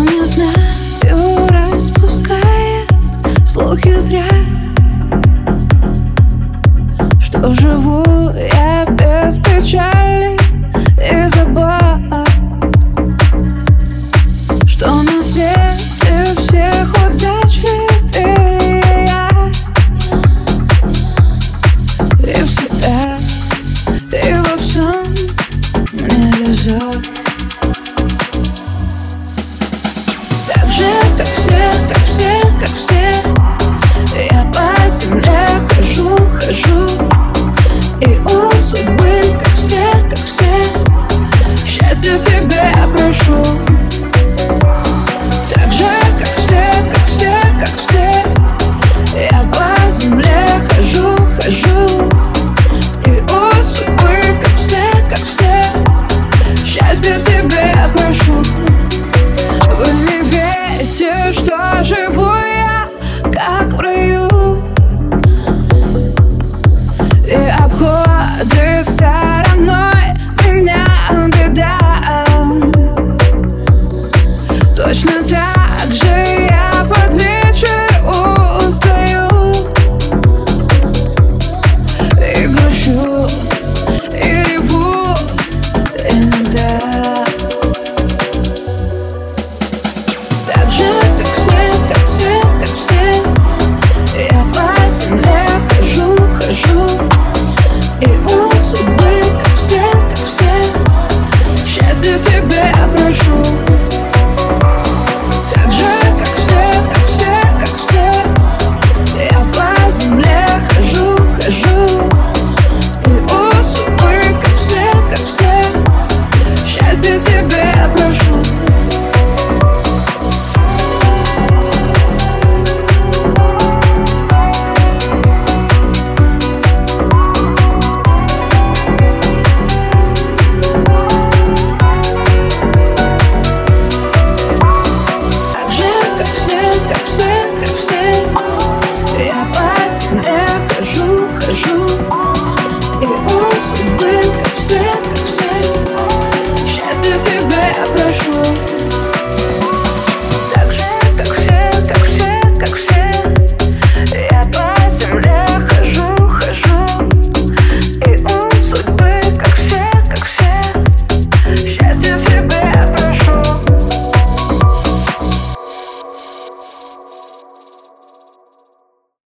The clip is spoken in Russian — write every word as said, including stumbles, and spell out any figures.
не знаю, распуская слухи зря, что живу я без печали и забот, что на свете всех удачливее я, и всегда, и во всем мне везет. Так же, как все, как все, как все, я по земле хожу, хожу, и у судьбы, как все, как все, счастья себе прошу.